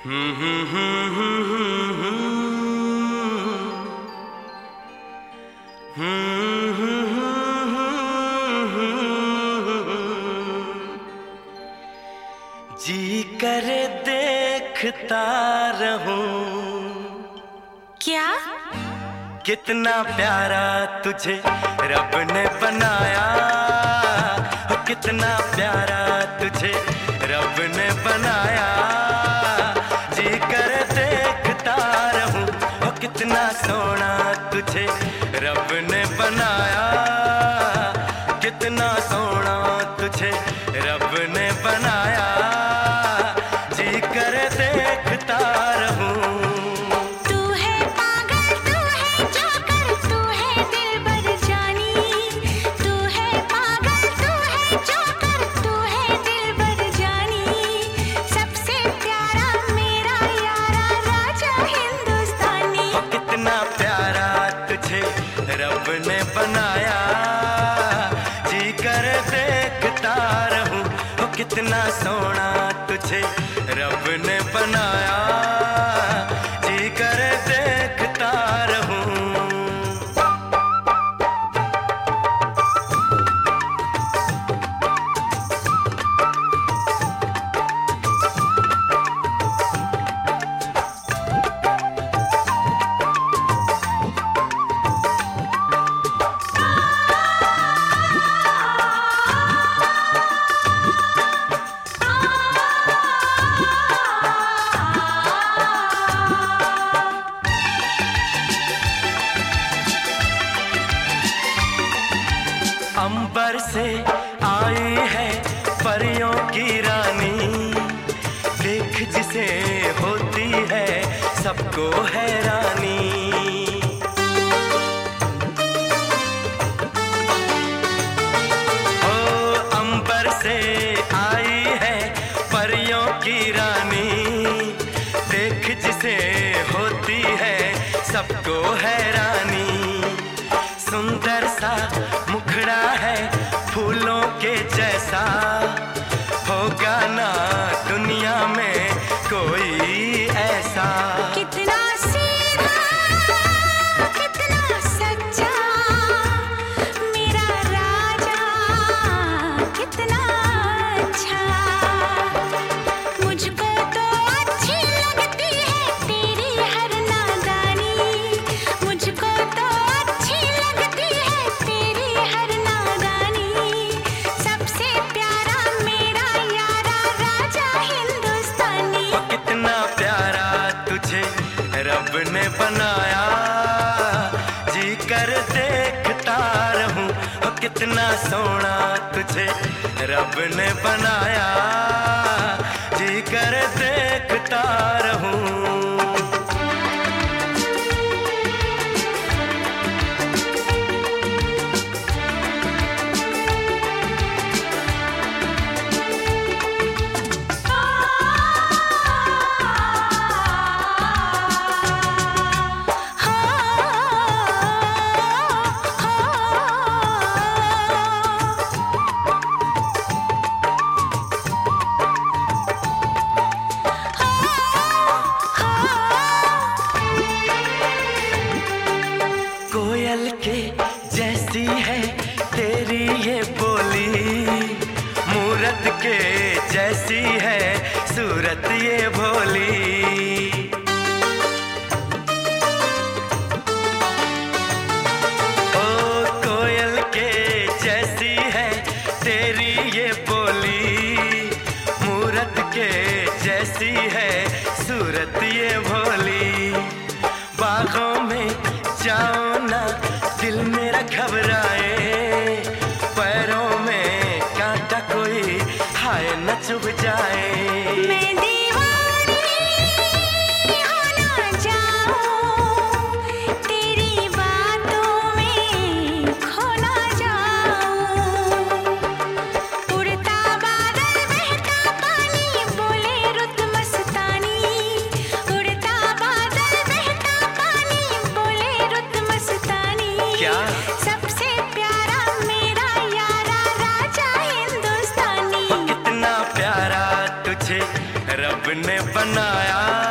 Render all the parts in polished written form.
जी करे देखता रहूं। क्या? कितना प्यारा तुझे रब ने बनाया, कितना प्यारा तुझे रब ने बनाया। जी करे देखता रहूं, कितना सोना तुझे रब ने बनाया, कितना सोना तुझे रब ने बनाया। जी करे देखता रहूं। रब ने बनाया, जी कर देखता रहूं। कितना सोना तुझे रब ने बनाया, जी कर देखता रहूं। अंबर से आई है परियों की रानी, देख जिसे होती है सबको हैरानी। ओ अंबर से आई है परियों की रानी, देख जिसे होती है सबको हैरानी। सुंदर सा मुखड़ा है फूलों के जैसा, होगा ना दुनिया में कोई ऐसा। कितना सीधा, कितना सच्चा मेरा राजा, कितना अच्छा। मुझको तो अच्छी लगती है तेरी हर नादानी, मुझको तो अच्छी लगती है तेरी हर नादानी। सबसे प्यारा मेरा यारा राजा हिंदुस्तानी। कितना प्यारा तुझे रब ने बनाया, जी कर देखता रहूं। कितना सोना तुझे रब ने बनाया, जी कर देखता रहूं। कोयल के जैसी है तेरी ये बोली, मूरत के जैसी है सूरत ये भोली। ओ कोयल के जैसी है तेरी ये बोली, मूरत के जैसी है सूरत ये भोली। बागों में जाओ ना दिल मेरा घबराए, पैरों में कांटा कोई हाय न चुभ जाए। मैं दीवानी हो ना जाऊं, तेरी बातों में खो ना जाऊं। उड़ता बादल बहता पानी बोले रुत मस्तानी, उड़ता बादल बहता पानी बोले रुत मस्तानी। क्या? सबसे प्यारा मेरा यारा राजा हिंदुस्तानी। कितना प्यारा तुझे रब ने बनाया,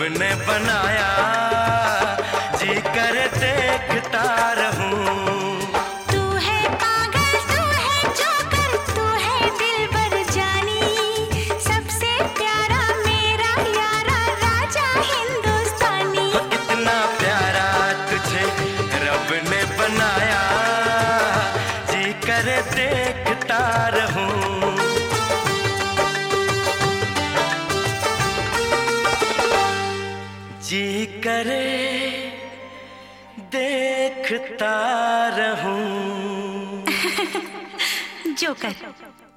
ने बनाया, जी कर देखता रहूं। तू है पागल, तू है जोकर, तू है दिलबर जानी, सबसे प्यारा मेरा यारा राजा हिंदुस्तानी। इतना प्यारा तुझे रब ने बनाया, जी कर देखता रहूं। जी करे देखता रहूं। जोकर।